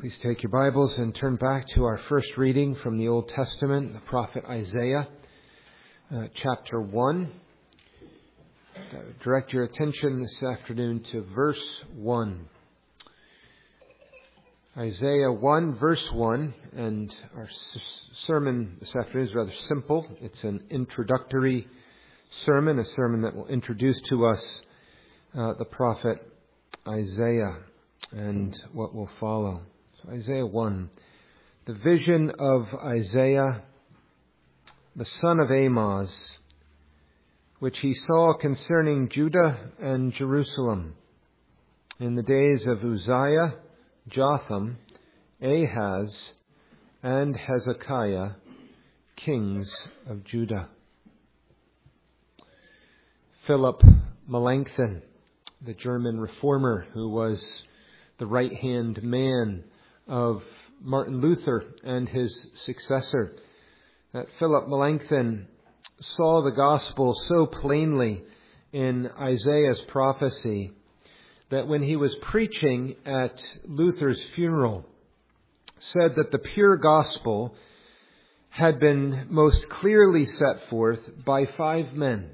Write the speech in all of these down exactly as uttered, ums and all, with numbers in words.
Please take your Bibles and turn back to our first reading from the Old Testament, the prophet Isaiah, uh, chapter one. Uh, direct your attention this afternoon to verse one. Isaiah one, verse one, and our s- sermon this afternoon is rather simple. It's an introductory sermon, a sermon that will introduce to us uh, the prophet Isaiah and what will follow. So Isaiah one, the vision of Isaiah, the son of Amoz, which he saw concerning Judah and Jerusalem in the days of Uzziah, Jotham, Ahaz, and Hezekiah, kings of Judah. Philip Melanchthon, the German reformer who was the right-hand man of Martin Luther and his successor, that Philip Melanchthon saw the gospel so plainly in Isaiah's prophecy that when he was preaching at Luther's funeral, said that the pure gospel had been most clearly set forth by five men.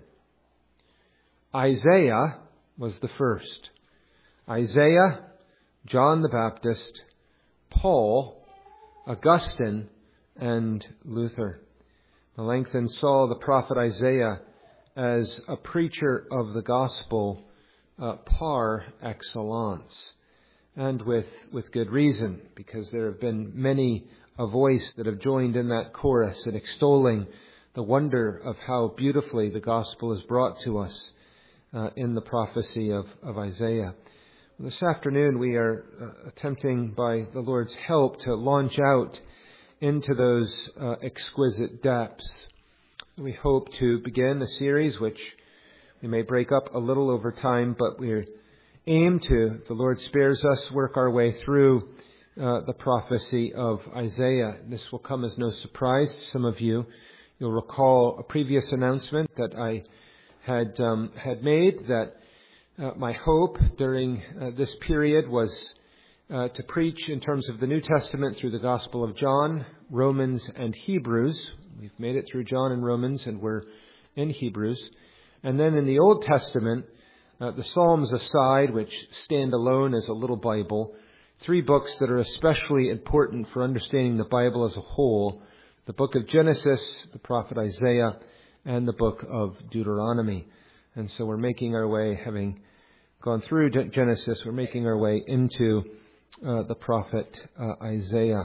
Isaiah was the first. Isaiah, John the Baptist, Paul, Augustine, and Luther. Melanchthon saw the prophet Isaiah as a preacher of the gospel uh, par excellence, and with, with good reason, because there have been many a voice that have joined in that chorus in extolling the wonder of how beautifully the gospel is brought to us uh, in the prophecy of, of Isaiah. This afternoon we are uh, attempting by the Lord's help to launch out into those uh, exquisite depths. We hope to begin a series which we may break up a little over time, but we aim to, if the Lord spares us, work our way through uh, the prophecy of Isaiah. This will come as no surprise to some of you. You'll recall a previous announcement that I had um, had made that Uh, my hope during uh, this period was uh, to preach in terms of the New Testament through the Gospel of John, Romans, and Hebrews. We've made it through John and Romans, and we're in Hebrews. And then in the Old Testament, uh, the Psalms aside, which stand alone as a little Bible, three books that are especially important for understanding the Bible as a whole: the book of Genesis, the prophet Isaiah, and the book of Deuteronomy. And so we're making our way, having gone through Genesis, we're making our way into uh, the prophet uh, Isaiah.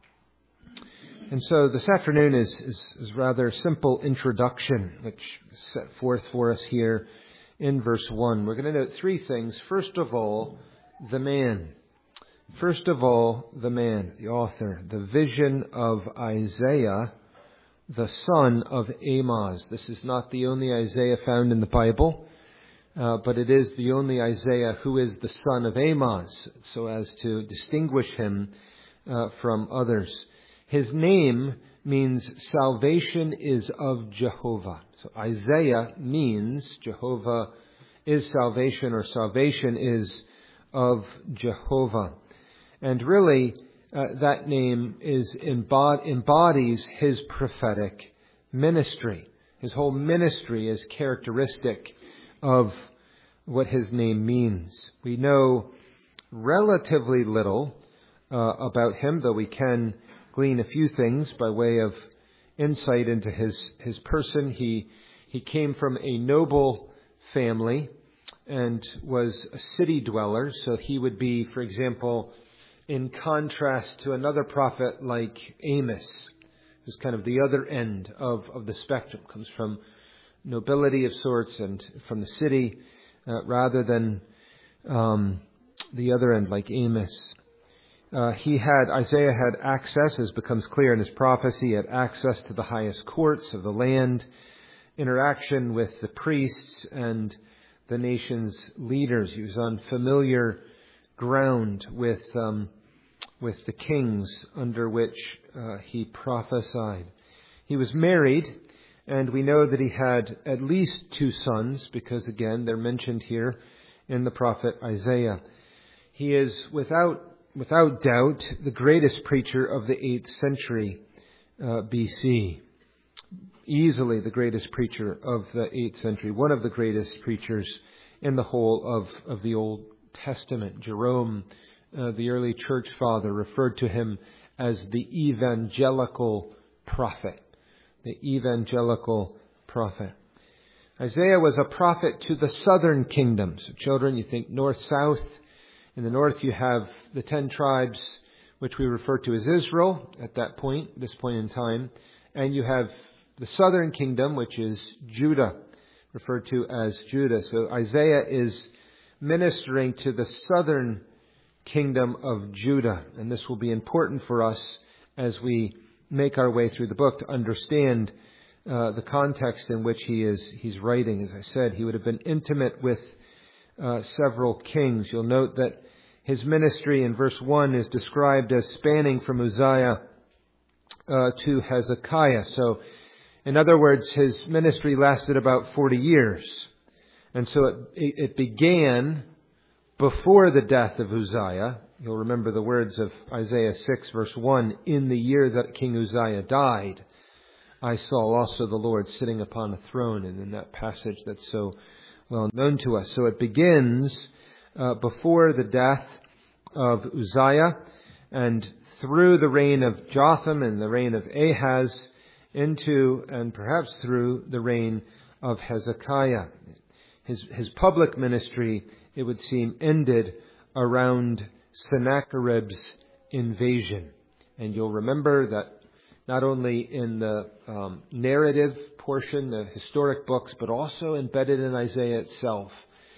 And so this afternoon is, is, is rather simple introduction, which is set forth for us here in verse one. We're going to note three things. First of all, the man. First of all, the man, the author, the vision of Isaiah, the son of Amoz. This is not the only Isaiah found in the Bible, uh, but it is the only Isaiah who is the son of Amoz, so as to distinguish him uh, from others. His name means salvation is of Jehovah. So Isaiah means Jehovah is salvation, or salvation is of Jehovah. And really, Uh, that name is embod- embodies his prophetic ministry. His whole ministry is characteristic of what his name means. We know relatively little uh, about him, though we can glean a few things by way of insight into his, his person. He, he came from a noble family and was a city dweller, so he would be, for example, in contrast to another prophet like Amos, who's kind of the other end of, of the spectrum, comes from nobility of sorts and from the city, uh, rather than um, the other end like Amos. Uh, he had, Isaiah had access, as becomes clear in his prophecy, he had access to the highest courts of the land, interaction with the priests and the nation's leaders. He was on familiar ground with um, with the kings under which uh, he prophesied. He was married, and we know that he had at least two sons, because again they're mentioned here in the prophet Isaiah. He is without without doubt, the greatest preacher of the eighth century uh, B C. Easily the greatest preacher of the eighth century, one of the greatest preachers in the whole of, of the Old Testament. Jerome, uh, the early church father, referred to him as the evangelical prophet. The evangelical prophet. Isaiah was a prophet to the southern kingdom. So children, you think north-south. In the north you have the ten tribes, which we refer to as Israel at that point, this point in time. And you have the southern kingdom, which is Judah, referred to as Judah. So Isaiah is ministering to the southern kingdom of Judah. And this will be important for us as we make our way through the book to understand uh, the context in which he is he's writing. As I said, he would have been intimate with uh, several kings. You'll note that his ministry in verse one is described as spanning from Uzziah uh, to Hezekiah. So, in other words, his ministry lasted about forty years. And so it, it began before the death of Uzziah. You'll remember the words of Isaiah six verse one, in the year that King Uzziah died, I saw also the Lord sitting upon a throne. And in that passage that's so well known to us. So it begins uh, before the death of Uzziah and through the reign of Jotham and the reign of Ahaz into and perhaps through the reign of Hezekiah. His, his public ministry, it would seem, ended around Sennacherib's invasion. And you'll remember that not only in the um, narrative portion, the historic books, but also embedded in Isaiah itself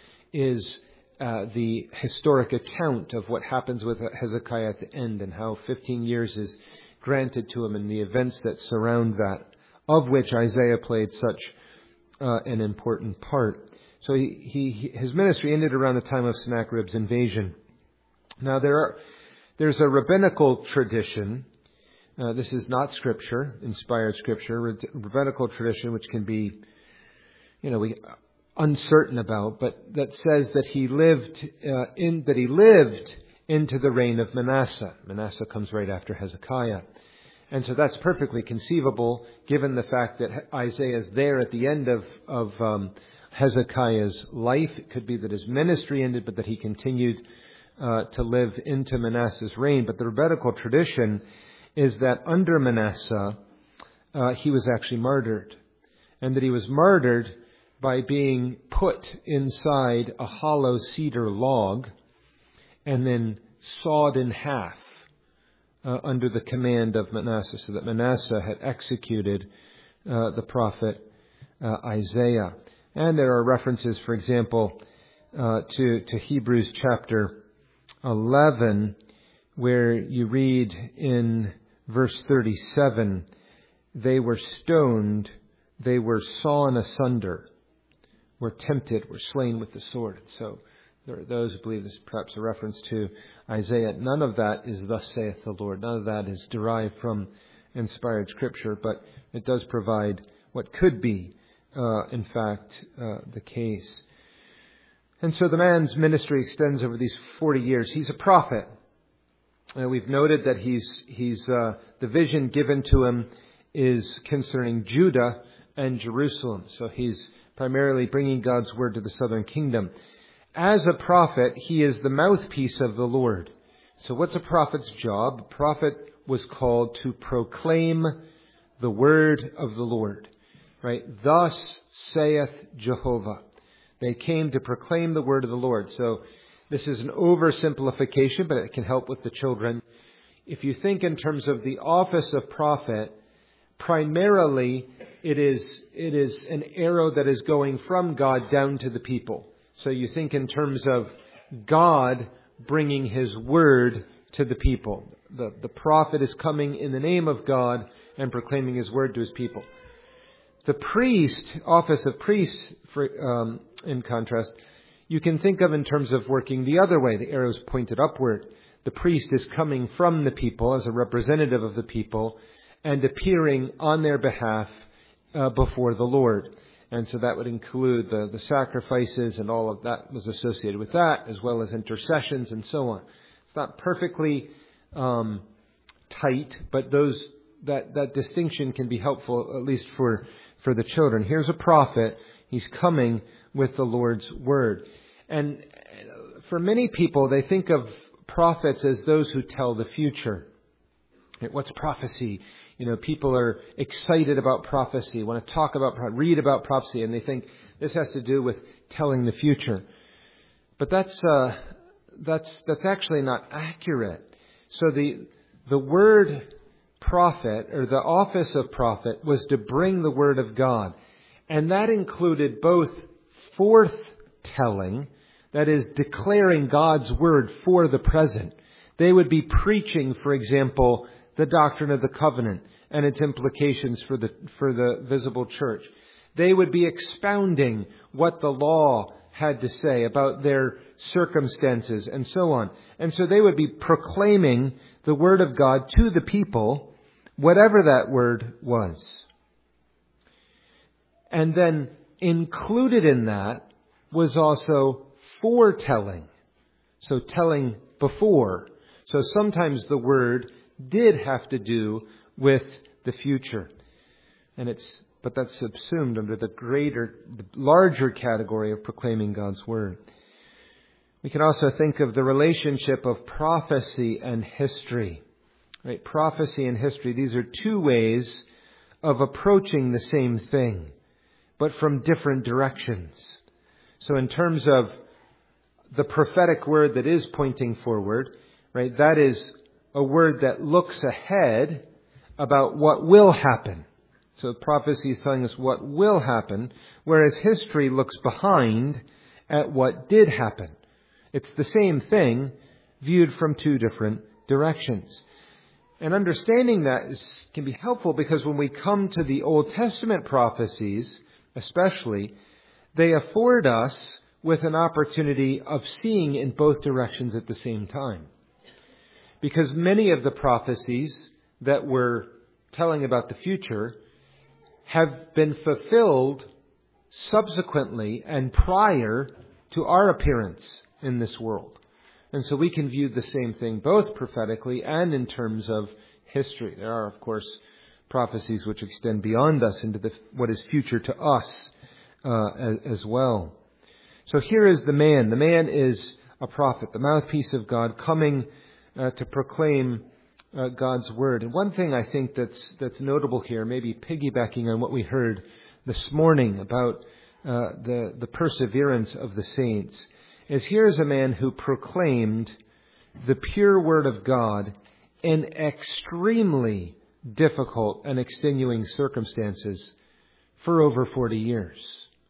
is uh, the historic account of what happens with Hezekiah at the end and how fifteen years is granted to him and the events that surround that, of which Isaiah played such uh, an important part. So he, he, his ministry ended around the time of Sennacherib's invasion. Now there are, there's a rabbinical tradition. Uh, this is not scripture, inspired scripture, rabbinical tradition, which can be, you know, we uncertain about, but that says that he lived uh, in that he lived into the reign of Manasseh. Manasseh comes right after Hezekiah. And so that's perfectly conceivable, given the fact that Isaiah is there at the end of, of um, Hezekiah's life. It could be that his ministry ended, but that he continued uh, to live into Manasseh's reign. But the rabbinical tradition is that under Manasseh, uh, he was actually martyred. And that he was martyred by being put inside a hollow cedar log and then sawed in half uh, under the command of Manasseh, so that Manasseh had executed uh, the prophet uh, Isaiah. And there are references, for example, uh, to, to Hebrews chapter eleven, where you read in verse thirty-seven, they were stoned, they were sawn asunder, were tempted, were slain with the sword. So there are those who believe this is perhaps a reference to Isaiah. None of that is thus saith the Lord. None of that is derived from inspired scripture, but it does provide what could be, uh, in fact, uh, the case. And so the man's ministry extends over these forty years. He's a prophet. Uh, we've noted that he's, he's, uh, the vision given to him is concerning Judah and Jerusalem. So he's primarily bringing God's word to the southern kingdom. As a prophet, he is the mouthpiece of the Lord. So what's a prophet's job? A prophet was called to proclaim the word of the Lord. Right? Thus saith Jehovah. They came to proclaim the word of the Lord. So this is an oversimplification, but it can help with the children. If you think in terms of the office of prophet, primarily it is it is an arrow that is going from God down to the people. So you think in terms of God bringing His word to the people. The, the prophet is coming in the name of God and proclaiming His word to His people. The priest, office of priest, for, um, in contrast, you can think of in terms of working the other way. The arrow's pointed upward. The priest is coming from the people as a representative of the people and appearing on their behalf uh, before the Lord. And so that would include the, the sacrifices and all of that was associated with that, as well as intercessions and so on. It's not perfectly um, tight, but those that, that distinction can be helpful, at least for, for the children. Here's a prophet. He's coming with the Lord's word. And for many people, they think of prophets as those who tell the future. What's prophecy? You know, people are excited about prophecy, want to talk about, read about prophecy, and they think this has to do with telling the future. But that's uh, that's that's actually not accurate. So the the word prophet, or the office of prophet, was to bring the word of God, and that included both forthtelling, that is, declaring God's word for the present. They would be preaching, for example, the doctrine of the covenant and its implications for the for the visible church. They would be expounding what the law had to say about their circumstances and so on. And so they would be proclaiming the word of God to the people, whatever that word was. And then included in that was also foretelling. So telling before. So sometimes the word did have to do with the future. And it's but that's subsumed under the greater, the larger category of proclaiming God's word. We can also think of the relationship of prophecy and history. Right? Prophecy and history, these are two ways of approaching the same thing, but from different directions. So in terms of the prophetic word that is pointing forward, right, that is a word that looks ahead about what will happen. So prophecy is telling us what will happen, whereas history looks behind at what did happen. It's the same thing viewed from two different directions. And understanding that is, can be helpful, because when we come to the Old Testament prophecies, especially, they afford us with an opportunity of seeing in both directions at the same time. Because many of the prophecies that we're telling about the future have been fulfilled subsequently and prior to our appearance in this world. And so we can view the same thing both prophetically and in terms of history. There are, of course, prophecies which extend beyond us into the, what is future to us uh, as, as well. So here is the man. The man is a prophet, the mouthpiece of God, coming uh, to proclaim uh, God's word. And one thing I think that's that's notable here, maybe piggybacking on what we heard this morning about uh, the the perseverance of the saints, is here's a man who proclaimed the pure word of God in extremely difficult and extenuating circumstances for over forty years.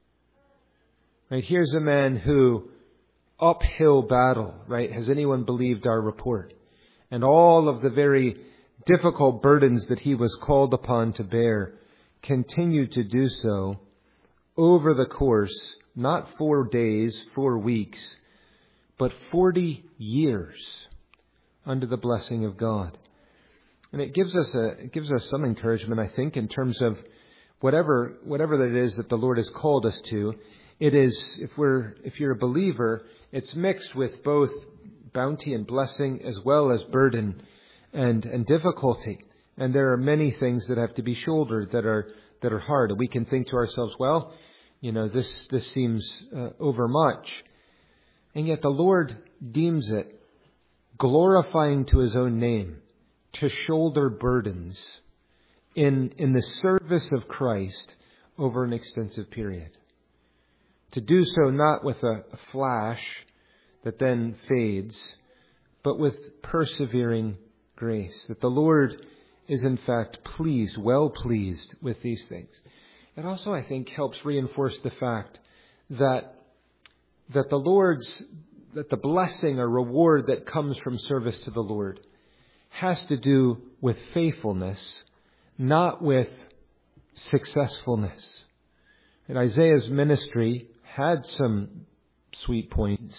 Right, here's a man who, uphill battle, right? Has anyone believed our report? And all of the very difficult burdens that he was called upon to bear, continued to do so over the course, not four days, four weeks, but forty years under the blessing of God. And it gives us a, it gives us some encouragement, I think, in terms of whatever, whatever that is that the Lord has called us to. It is, if we're, if you're a believer, it's mixed with both bounty and blessing as well as burden and, and difficulty. And there are many things that have to be shouldered that are, that are hard. And we can think to ourselves, well, you know, this, this seems uh, overmuch. And yet the Lord deems it glorifying to His own name to shoulder burdens in, in the service of Christ over an extensive period. To do so not with a, a flash that then fades, but with persevering grace. That the Lord is in fact pleased, well pleased with these things. It also, I think, helps reinforce the fact that that the Lord's, that the blessing or reward that comes from service to the Lord has to do with faithfulness, not with successfulness. And Isaiah's ministry had some sweet points,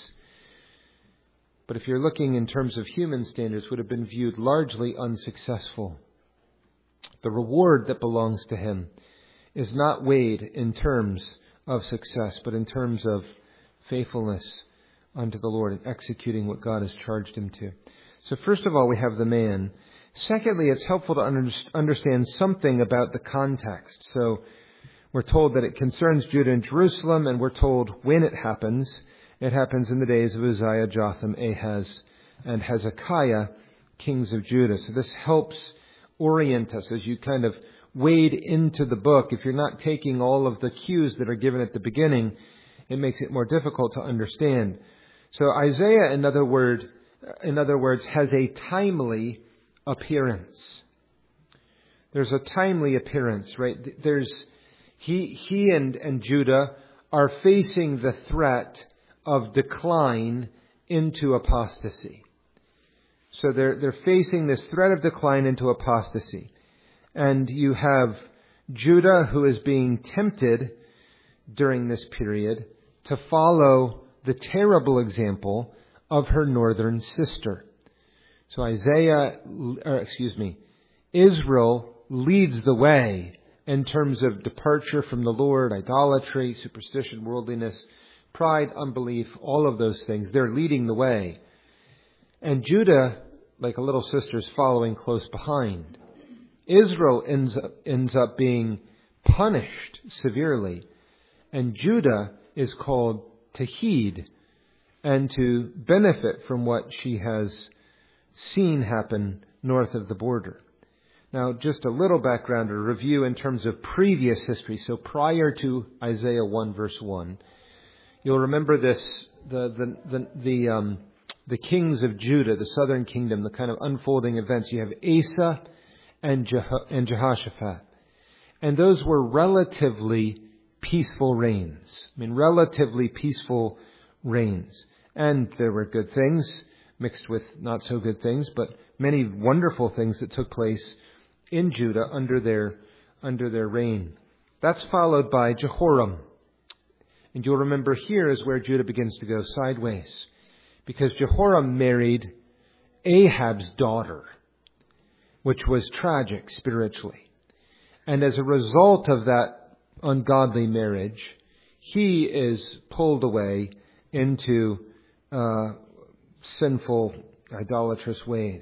but if you're looking in terms of human standards, would have been viewed largely unsuccessful. The reward that belongs to him is not weighed in terms of success, but in terms of faithfulness unto the Lord and executing what God has charged him to. So first of all, we have the man. Secondly, it's helpful to under- understand something about the context. So we're told that it concerns Judah and Jerusalem, and we're told when it happens. It happens in the days of Uzziah, Jotham, Ahaz, and Hezekiah, kings of Judah. So this helps orient us as you kind of wade into the book. If you're not taking all of the cues that are given at the beginning, it makes it more difficult to understand. So Isaiah, in other word, in other words, has a timely appearance. There's a timely appearance, right? There's he he and, and Judah are facing the threat of decline into apostasy. So they're they're facing this threat of decline into apostasy. And you have Judah, who is being tempted during this period to follow the terrible example of her northern sister. So Isaiah, or excuse me, Israel leads the way in terms of departure from the Lord, idolatry, superstition, worldliness, pride, unbelief, all of those things. They're leading the way. And Judah, like a little sister, is following close behind. Israel ends up, ends up being punished severely. And Judah is called to heed and to benefit from what she has seen happen north of the border. Now, just a little background or review in terms of previous history. So prior to Isaiah one, verse one, you'll remember this, the, the, the, the, um, the kings of Judah, the southern kingdom, the kind of unfolding events. You have Asa and, Jeho- and Jehoshaphat. And those were relatively peaceful reigns. I mean, relatively peaceful reigns. And there were good things mixed with not so good things, but many wonderful things that took place in Judah under their, under their reign. That's followed by Jehoram. And you'll remember here is where Judah begins to go sideways. Because Jehoram married Ahab's daughter, which was tragic spiritually. And as a result of that ungodly marriage, he is pulled away into uh, sinful, idolatrous ways.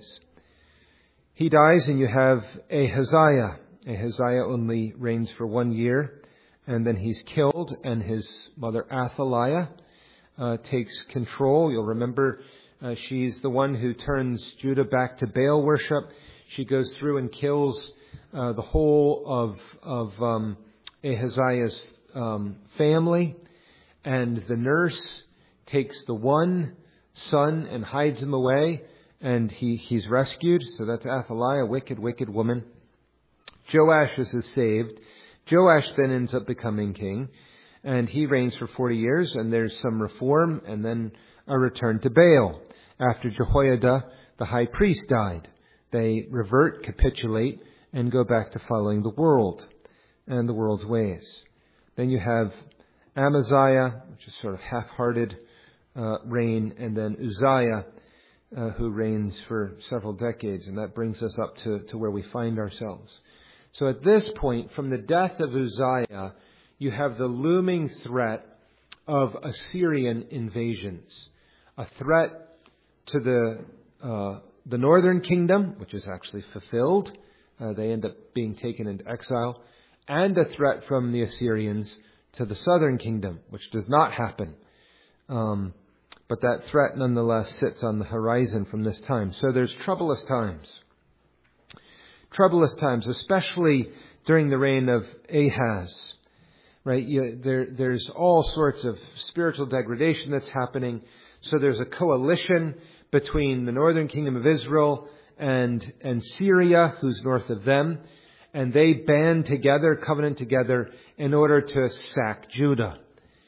He dies and you have Ahaziah. Ahaziah only reigns for one year and then he's killed, and his mother Athaliah uh, takes control. You'll remember uh, she's the one who turns Judah back to Baal worship. She goes through and kills uh, the whole of of um, Ahaziah's um, family, and the nurse takes the one son and hides him away, and he, he's rescued. So that's Athaliah, wicked, wicked woman. Joash is saved. Joash then ends up becoming king, and he reigns for forty years, and there's some reform, and then a return to Baal. After Jehoiada, the high priest, died, they revert, capitulate, and go back to following the world and the world's ways. Then you have Amaziah, which is sort of half-hearted uh, reign, and then Uzziah, uh, who reigns for several decades, and that brings us up to, to where we find ourselves. So at this point, from the death of Uzziah, you have the looming threat of Assyrian invasions, a threat to the uh, the northern kingdom, which is actually fulfilled. Uh, they end up being taken into exile, and a threat from the Assyrians to the southern kingdom, which does not happen. Um, but that threat nonetheless sits on the horizon from this time. So there's troublous times. Troublous times, especially during the reign of Ahaz. Right? You, there, there's all sorts of spiritual degradation that's happening. So there's a coalition between the northern kingdom of Israel and, and Syria, who's north of them. And they band together, covenant together, in order to sack Judah.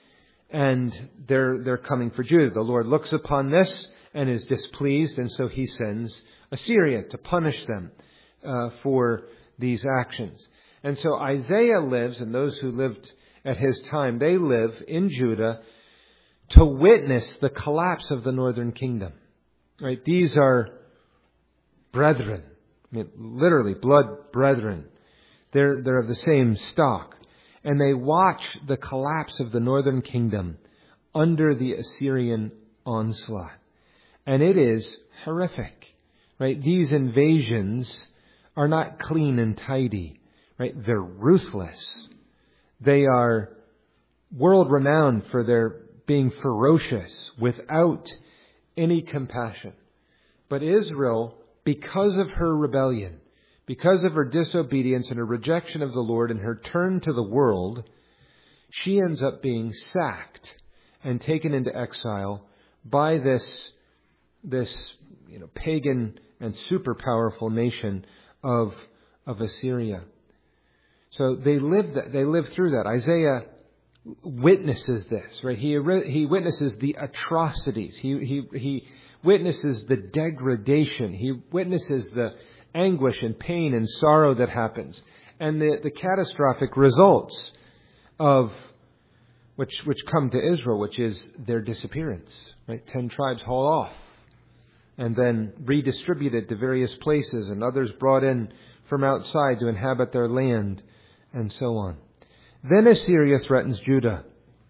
And they're, they're coming for Judah. The Lord looks upon this and is displeased, and so he sends Assyria to punish them uh, for these actions. And so Isaiah lives, and those who lived at his time, they live in Judah to witness the collapse of the northern kingdom. Right? These are brethren. I mean, literally, blood brethren. They're, they're of the same stock. And they watch the collapse of the northern kingdom under the Assyrian onslaught. And it is horrific, right? These invasions are not clean and tidy, right? They're ruthless. They are world-renowned for their being ferocious without any compassion. But Israel, because of her rebellion, because of her disobedience and her rejection of the Lord and her turn to the world, she ends up being sacked and taken into exile by this, this you know, pagan and super powerful nation of, of Assyria. So they lived that, they lived through that. Isaiah witnesses this, right? He he witnesses the atrocities. He he he witnesses the degradation. He witnesses the anguish and pain and sorrow that happens, and the, the catastrophic results of which which come to Israel, which is their disappearance. Right? Ten tribes haul off, and then redistributed to various places, and others brought in from outside to inhabit their land, and so on. Then Assyria threatens Judah.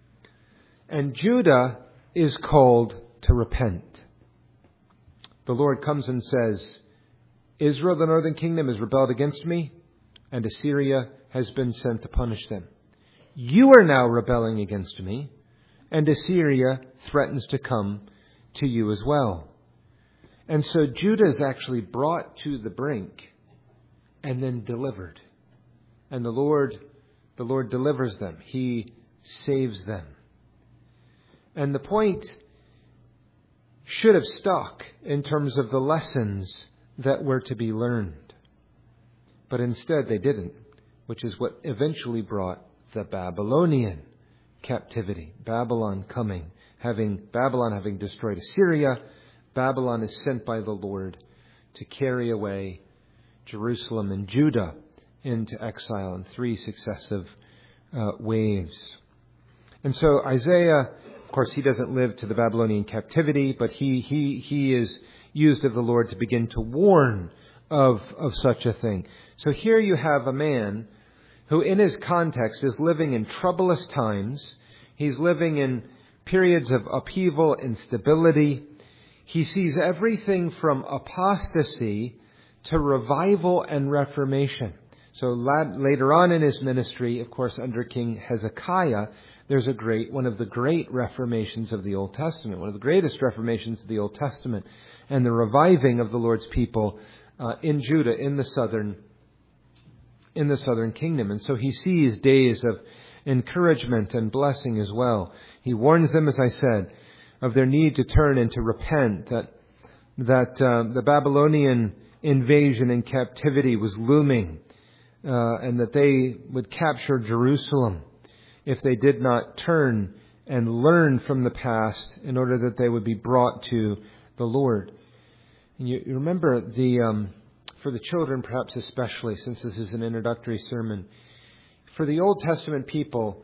And Judah is called to repent. The Lord comes and says, Israel, the northern kingdom, has rebelled against me, and Assyria has been sent to punish them. You are now rebelling against me, and Assyria threatens to come to you as well. And so Judah is actually brought to the brink and then delivered. And the Lord The Lord delivers them. He saves them. And the point should have stuck in terms of the lessons that were to be learned. But instead they didn't, which is what eventually brought the Babylonian captivity. Babylon coming, having Babylon having destroyed Assyria, Babylon is sent by the Lord to carry away Jerusalem and Judah into exile in three successive uh, waves. And so Isaiah, of course, he doesn't live to the Babylonian captivity, but he he he is used of the Lord to begin to warn of of such a thing. So here you have a man who in his context is living in troublous times. He's living in periods of upheaval, instability. He sees everything from apostasy to revival and reformation. So later on in his ministry, of course, under King Hezekiah, there's a great, one of the great reformations of the Old Testament, one of the greatest reformations of the Old Testament, and the reviving of the Lord's people uh, in Judah, in the southern, in the southern kingdom. And so he sees days of encouragement and blessing as well. He warns them, as I said, of their need to turn and to repent, that that uh, the Babylonian invasion and captivity was looming. Uh, and that they would capture Jerusalem if they did not turn and learn from the past in order that they would be brought to the Lord. And you, you remember the um, for the children, perhaps especially, since this is an introductory sermon, for the Old Testament people,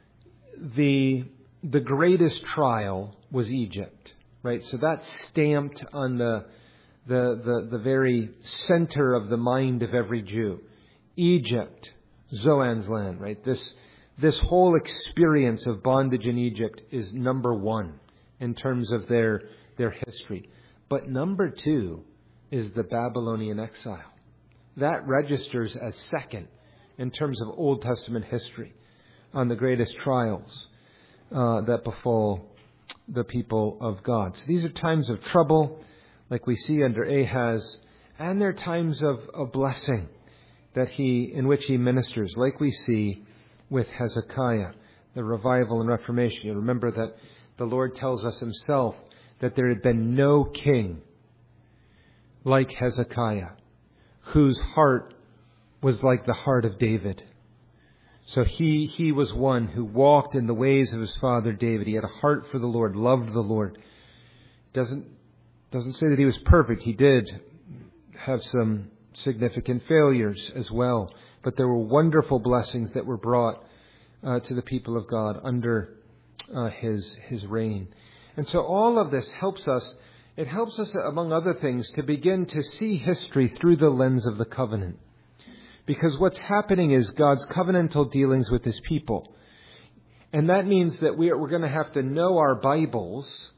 the the greatest trial was Egypt, right? So that's stamped on the the the, the very center of the mind of every Jew. Egypt, Zoan's land, right? This this whole experience of bondage in Egypt is number one in terms of their their history. But number two is the Babylonian exile. That registers as second in terms of Old Testament history on the greatest trials uh, that befall the people of God. So these are times of trouble, like we see under Ahaz, and they're times of, of blessing that he, in which he ministers, like we see with Hezekiah, the revival and reformation. You remember that the Lord tells us himself that there had been no king like Hezekiah, whose heart was like the heart of David. So he, he was one who walked in the ways of his father David. He had a heart for the Lord, loved the Lord. Doesn't, doesn't say that he was perfect. He did have some significant failures as well. But there were wonderful blessings that were brought uh, to the people of God under uh, his his reign. And so all of this helps us, it helps us, among other things, to begin to see history through the lens of the covenant. Because what's happening is God's covenantal dealings with his people. And that means that we're, we're going to have to know our Bibles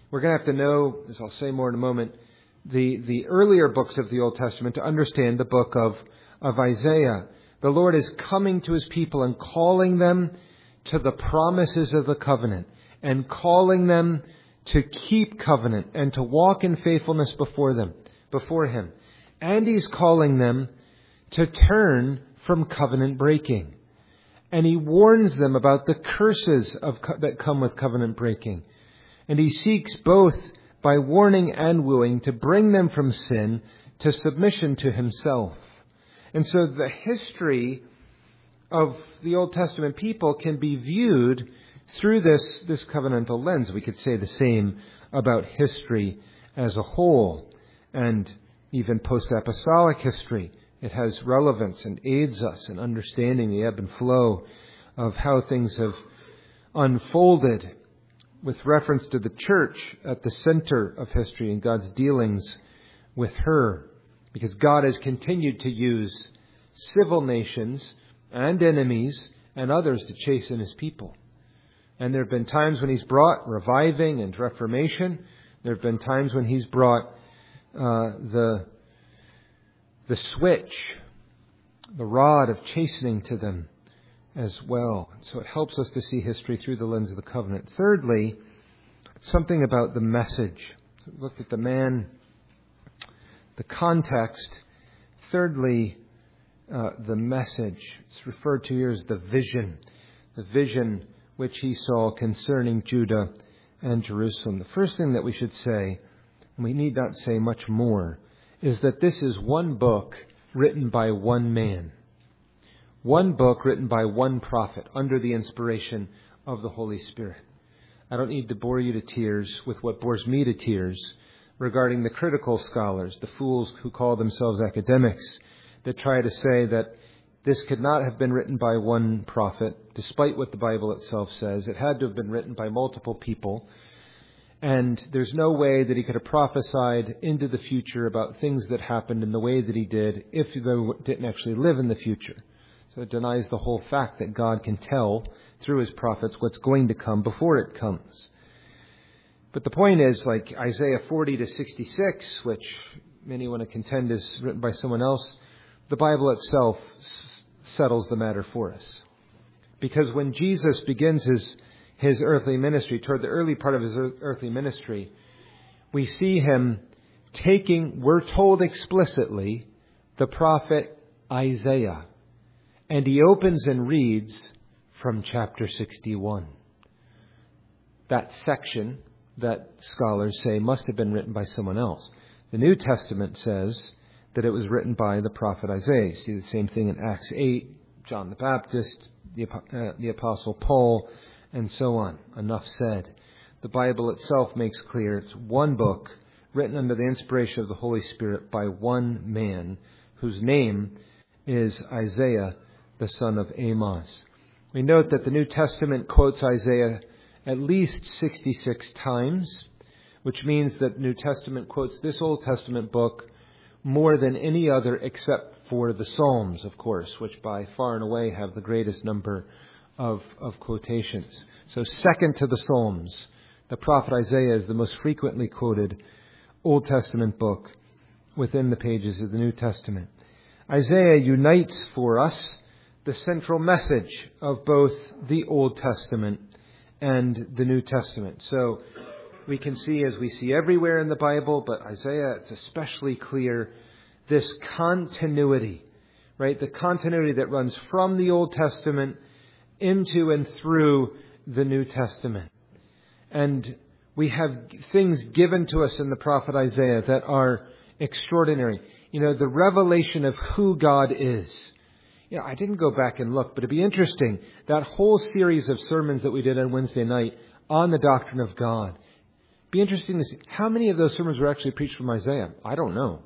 We're going to have to know, as I'll say more in a moment, the, the earlier books of the Old Testament to understand the book of, of Isaiah. The Lord is coming to his people and calling them to the promises of the covenant and calling them to keep covenant and to walk in faithfulness before them, before him. And he's calling them to turn from covenant breaking. And he warns them about the curses of co- that come with covenant breaking. And he seeks both by warning and wooing to bring them from sin to submission to himself. And so the history of the Old Testament people can be viewed through this, this covenantal lens. We could say the same about history as a whole, and even post-apostolic history. It has relevance and aids us in understanding the ebb and flow of how things have unfolded with reference to the church at the center of history and God's dealings with her. Because God has continued to use civil nations and enemies and others to chasten his people. And there have been times when he's brought reviving and reformation. There have been times when he's brought uh, the, the switch, the rod of chastening to them as well. So it helps us to see history through the lens of the covenant. Thirdly, something about the message. So we looked at the man, the context. Thirdly, uh, the message. It's referred to here as the vision. The vision which he saw concerning Judah and Jerusalem. The first thing that we should say, and we need not say much more, is that this is one book written by one man. One book written by one prophet under the inspiration of the Holy Spirit. I don't need to bore you to tears with what bores me to tears regarding the critical scholars, the fools who call themselves academics, that try to say that this could not have been written by one prophet, despite what the Bible itself says. It had to have been written by multiple people. And there's no way that he could have prophesied into the future about things that happened in the way that he did if they didn't actually live in the future. So it denies the whole fact that God can tell through his prophets what's going to come before it comes. But the point is, like Isaiah forty to sixty-six, which many want to contend is written by someone else, the Bible itself s- settles the matter for us. Because when Jesus begins his, his earthly ministry, toward the early part of his earthly ministry, we see him taking, we're told explicitly, the prophet Isaiah. And he opens and reads from chapter sixty-one. That section that scholars say must have been written by someone else. The New Testament says that it was written by the prophet Isaiah. You see the same thing in Acts eight, John the Baptist, the, uh, the Apostle Paul, and so on. Enough said. The Bible itself makes clear it's one book written under the inspiration of the Holy Spirit by one man whose name is Isaiah, the son of Amos. We note that the New Testament quotes Isaiah at least sixty-six times, which means that the New Testament quotes this Old Testament book more than any other except for the Psalms, of course, which by far and away have the greatest number of, of quotations. So second to the Psalms, the prophet Isaiah is the most frequently quoted Old Testament book within the pages of the New Testament. Isaiah unites for us the central message of both the Old Testament and the New Testament. So we can see, as we see everywhere in the Bible, but Isaiah, it's especially clear, this continuity, right? The continuity that runs from the Old Testament into and through the New Testament. And we have things given to us in the prophet Isaiah that are extraordinary. You know, the revelation of who God is. You know, I didn't go back and look, but it'd be interesting. That whole series of sermons that we did on Wednesday night on the doctrine of God. It'd be interesting to see how many of those sermons were actually preached from Isaiah. I don't know.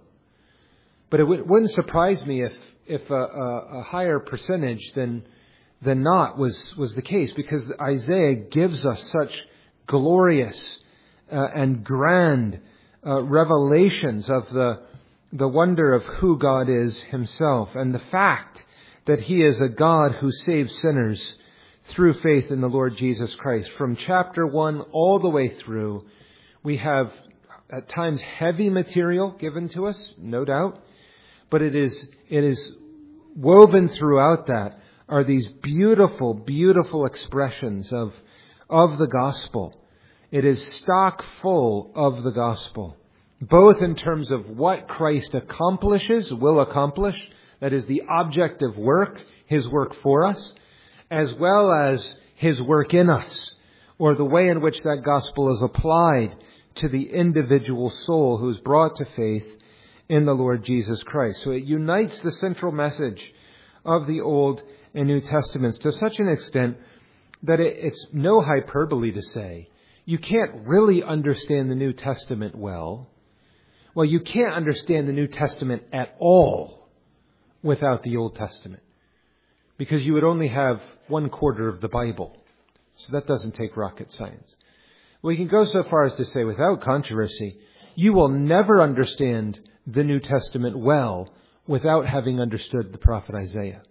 But it w- wouldn't surprise me if, if a, a, a higher percentage than, than not was, was the case, because Isaiah gives us such glorious uh, and grand uh, revelations of the, the wonder of who God is himself, and the fact that he is a God who saves sinners through faith in the Lord Jesus Christ. From chapter one all the way through, We have at times heavy material given to us, no doubt, but it is it is woven throughout that are these beautiful, beautiful expressions of of the gospel. It is stock full of the gospel, both in terms of what Christ accomplishes, will accomplish, that is the object of work, His work for us, as well as His work in us, or the way in which that gospel is applied to the individual soul who is brought to faith in the Lord Jesus Christ. So it unites the central message of the Old and New Testaments to such an extent that it, it's no hyperbole to say you can't really understand the New Testament well. Well, you can't understand the New Testament at all without the Old Testament, because you would only have one quarter of the Bible. So that doesn't take rocket science. We can go so far as to say, without controversy, you will never understand the New Testament well without having understood the prophet Isaiah.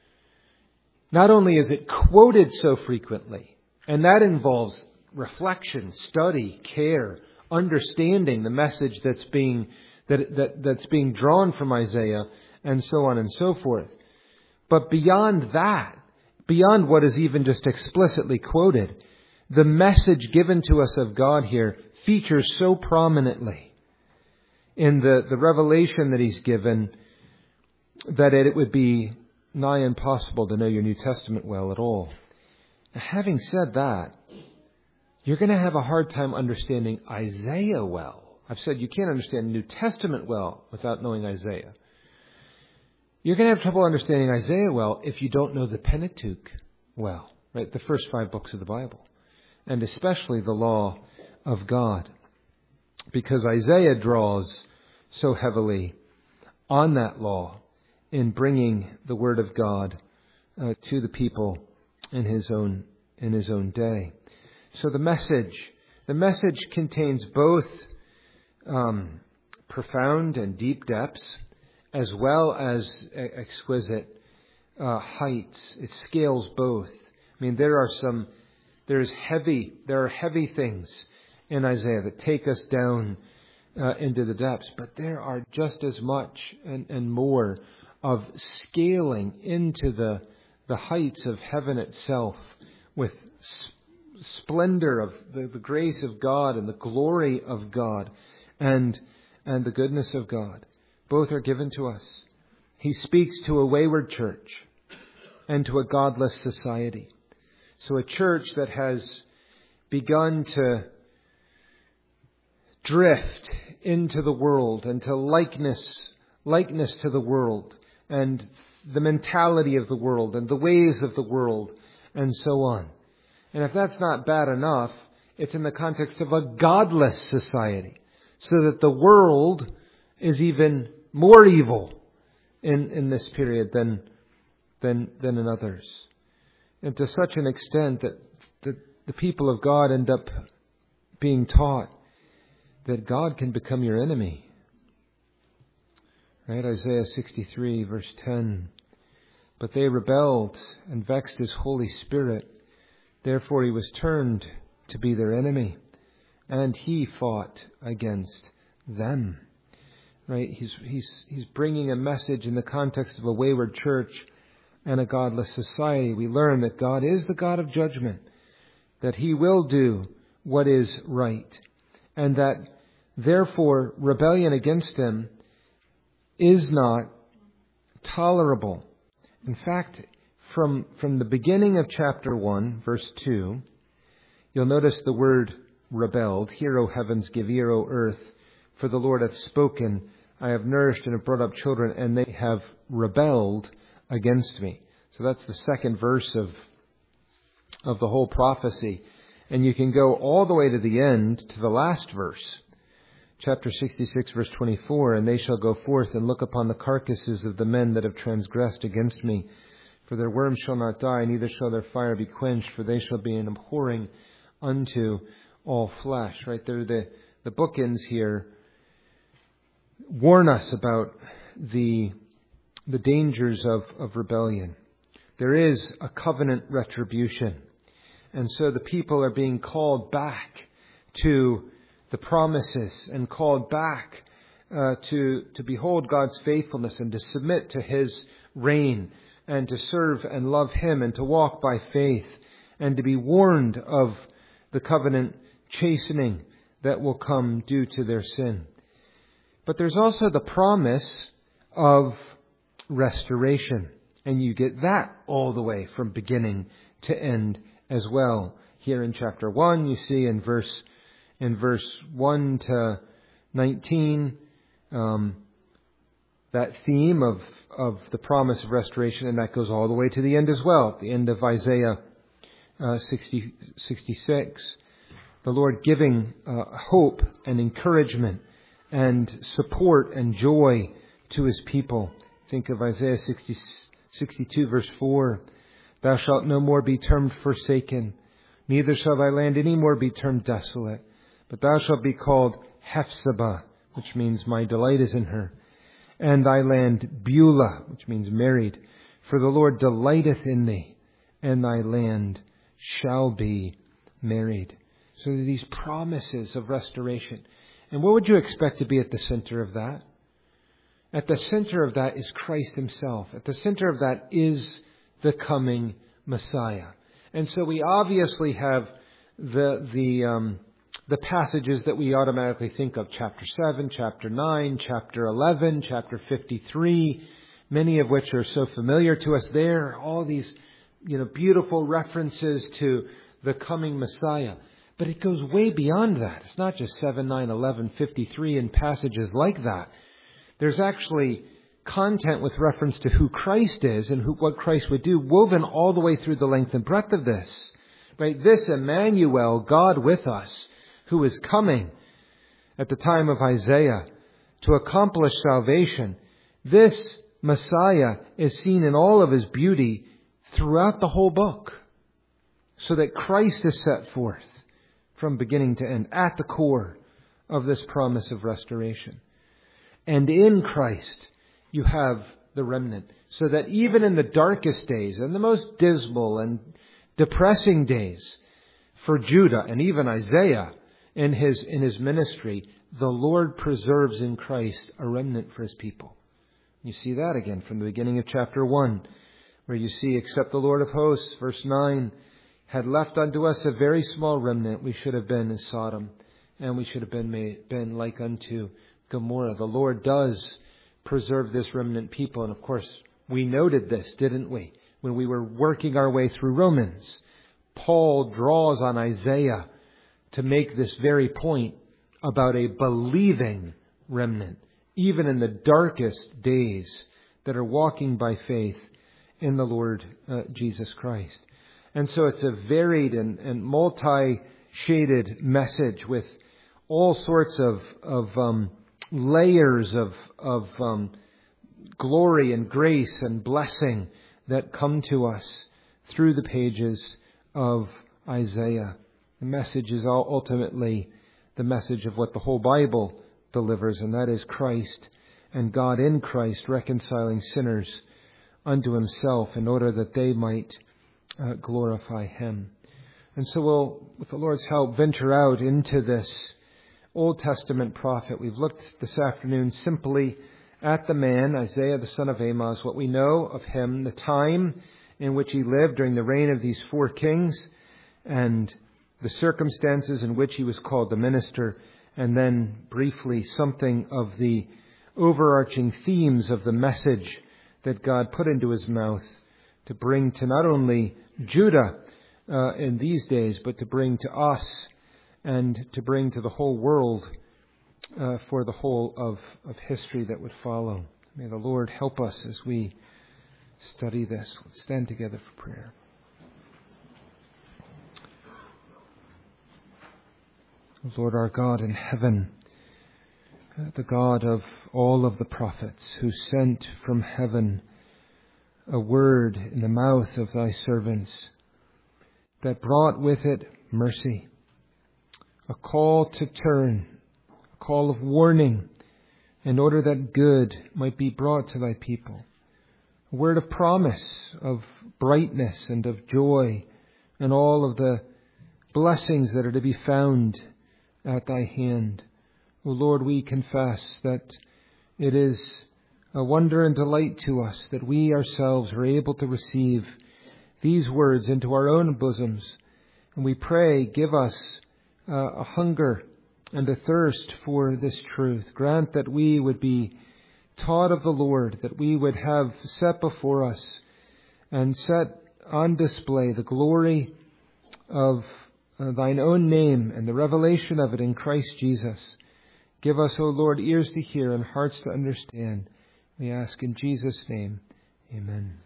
Not only is it quoted so frequently, and that involves reflection, study, care, understanding the message that's being that, that that's being drawn from Isaiah, and so on and so forth. But beyond that, beyond what is even just explicitly quoted, the message given to us of God here features so prominently in the, the revelation that He's given that it, it would be nigh impossible to know your New Testament well at all. Now, having said that, you're going to have a hard time understanding Isaiah well. I've said you can't understand the New Testament well without knowing Isaiah. You're going to have trouble understanding Isaiah well if you don't know the Pentateuch well, right? The first five books of the Bible, and especially the law of God, because Isaiah draws so heavily on that law in bringing the Word of God uh, to the people in his own in his own day. So the message, the message contains both um, profound and deep depths, as well as exquisite uh, heights. It scales both. I mean, there are some, there's heavy, there are heavy things in Isaiah that take us down uh, into the depths, but there are just as much and, and more of scaling into the the heights of heaven itself with s- splendor of the, the grace of God and the glory of God and and the goodness of God. Both are given to us. He speaks to a wayward church and to a godless society. So a church that has begun to drift into the world and to likeness, likeness to the world and the mentality of the world and the ways of the world and so on. And if that's not bad enough, it's in the context of a godless society, so that the world is even more evil in, in this period than, than, than in others. And to such an extent that the, the people of God end up being taught that God can become your enemy. Right? Isaiah sixty-three verse ten. But they rebelled and vexed His Holy Spirit. Therefore He was turned to be their enemy, and He fought against them. Right? He's, he's, he's bringing a message in the context of a wayward church and a godless society. We learn that God is the God of judgment, that He will do what is right, and that therefore rebellion against Him is not tolerable. In fact, from, from the beginning of chapter one, verse two, you'll notice the word rebelled. Hear, O heavens, give ear, O earth, for the Lord hath spoken. I have nourished and have brought up children, and they have rebelled against me. So that's the second verse of, of the whole prophecy. And you can go all the way to the end, to the last verse. Chapter sixty-six, verse twenty-four, and they shall go forth and look upon the carcasses of the men that have transgressed against me. For their worm shall not die, neither shall their fire be quenched, for they shall be an abhorring unto all flesh. Right there, the, the bookends here warn us about the, the dangers of, of rebellion. There is a covenant retribution. And so the people are being called back to the promises and called back uh, to, to behold God's faithfulness and to submit to His reign and to serve and love Him and to walk by faith and to be warned of the covenant chastening that will come due to their sin. But there's also the promise of restoration. And you get that all the way from beginning to end as well. Here in chapter one, you see in verse in verse one to nineteen, um, that theme of, of the promise of restoration, and that goes all the way to the end as well, the end of Isaiah uh, sixty, sixty-six. The Lord giving uh, hope and encouragement and support and joy to His people. Think of Isaiah sixty, sixty-two verse four. Thou shalt no more be termed forsaken, neither shall thy land any more be termed desolate, but thou shalt be called Hephzibah, which means my delight is in her, and thy land Beulah, which means married. For the Lord delighteth in thee, and thy land shall be married. So these promises of restoration. And what would you expect to be at the center of that? At the center of that is Christ Himself. At the center of that is the coming Messiah. And so we obviously have the the um, the passages that we automatically think of: chapter seven, chapter nine, chapter eleven, chapter fifty-three, many of which are so familiar to us. There, all these, you know, beautiful references to the coming Messiah. But it goes way beyond that. It's not just seven, nine, eleven, fifty-three and passages like that. There's actually content with reference to who Christ is and who, what Christ would do, woven all the way through the length and breadth of this. Right? This Emmanuel, God with us, who is coming at the time of Isaiah to accomplish salvation. This Messiah is seen in all of His beauty throughout the whole book, so that Christ is set forth from beginning to end at the core of this promise of restoration. And in Christ, you have the remnant, so that even in the darkest days and the most dismal and depressing days for Judah and even Isaiah in his, in his ministry, the Lord preserves in Christ a remnant for His people. You see that again from the beginning of chapter one, where you see, except the Lord of hosts, verse nine, had left unto us a very small remnant, we should have been as Sodom, and we should have been made, been like unto Gomorrah. The Lord does preserve this remnant people. And of course, we noted this, didn't we? When we were working our way through Romans, Paul draws on Isaiah to make this very point about a believing remnant, even in the darkest days, that are walking by faith in the Lord uh, Jesus Christ. And so it's a varied and, and multi-shaded message with all sorts of, of um, layers of, of um, glory and grace and blessing that come to us through the pages of Isaiah. The message is ultimately the message of what the whole Bible delivers, and that is Christ and God in Christ reconciling sinners unto Himself in order that they might uh, glorify Him. And so we'll, with the Lord's help, venture out into this Old Testament prophet. We've looked this afternoon simply at the man, Isaiah the son of Amoz, what we know of him, the time in which he lived during the reign of these four kings, and the circumstances in which he was called to minister, and then briefly something of the overarching themes of the message that God put into His mouth to bring to not only Judah uh, in these days, but to bring to us and to bring to the whole world uh, for the whole of, of history that would follow. May the Lord help us as we study this. Let's stand together for prayer. Lord our God in heaven, the God of all of the prophets, who sent from heaven a word in the mouth of Thy servants that brought with it mercy, a call to turn, a call of warning, in order that good might be brought to Thy people, a word of promise, of brightness and of joy, and all of the blessings that are to be found at thy hand. O Lord, we confess that it is a wonder and delight to us that we ourselves are able to receive these words into our own bosoms. And we pray, give us uh, a hunger and a thirst for this truth. Grant that we would be taught of the Lord, that we would have set before us and set on display the glory of uh, thine own name and the revelation of it in Christ Jesus. Give us, O Lord, ears to hear and hearts to understand. We ask in Jesus' name. Amen.